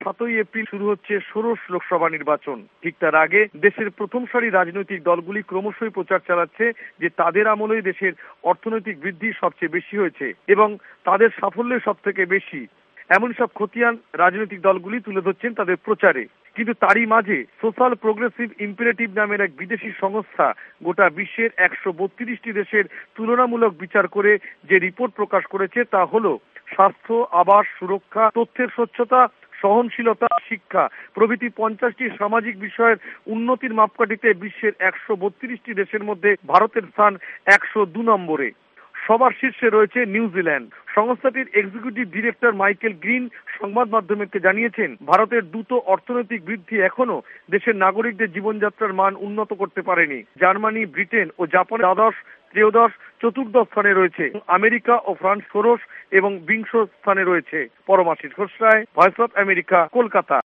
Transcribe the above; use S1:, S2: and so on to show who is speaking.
S1: 7ই April শুরু হচ্ছে ষোড়শ লোকসভা নির্বাচন। ঠিক তার আগে দেশের প্রথম সারির রাজনৈতিক দলগুলি ক্রমশই প্রচার চালাচ্ছে যে তাদের আমলেই দেশের অর্থনৈতিক বৃদ্ধি সবচেয়ে বেশি হয়েছে এবং তাদের সাফল্য সব থেকে বেশি। এমন সব খতিয়ান রাজনৈতিক দলগুলি তুলে ধরছেন তাদের প্রচারে। কিন্তু তারই মাঝে সোশ্যাল প্রোগ্রেসিভ ইম্পারেটিভ নামের এক বিদেশি সংস্থা গোটা বিশ্বের 132টি দেশের তুলনামূলক বিচার করে যে রিপোর্ট প্রকাশ করেছে তা হলো স্বাস্থ্য, আবাস, সুরক্ষা, তথ্যের স্বচ্ছতা, সহনশীলতা, শিক্ষা প্রভৃতি 50টি সামাজিক বিষয়ের উন্নতির মাপকাঠিতে বিশ্বের 132টি দেশের মধ্যে ভারতের স্থান 102 নম্বরে। সবার শীর্ষে রয়েছে নিউজিল্যান্ড। সংস্থাটির এক্সিকিউটিভ ডিরেক্টর মাইকেল গ্রিন সংবাদ মাধ্যমকে জানিয়েছেন, ভারতের দ্রুত অর্থনৈতিক বৃদ্ধি এখনো দেশের নাগরিকদের জীবনযাত্রার মান উন্নত করতে পারেনি। জার্মানি, ব্রিটেন ও জাপান দ্বাদশ, ত্রয়োদশ, চতুর্দশ স্থানে রয়েছে। আমেরিকা ও ফ্রান্স ষোড়শ এবং বিংশ স্থানে রয়েছে। Paramashis Ghosh Roy, voice of America, Kolkata.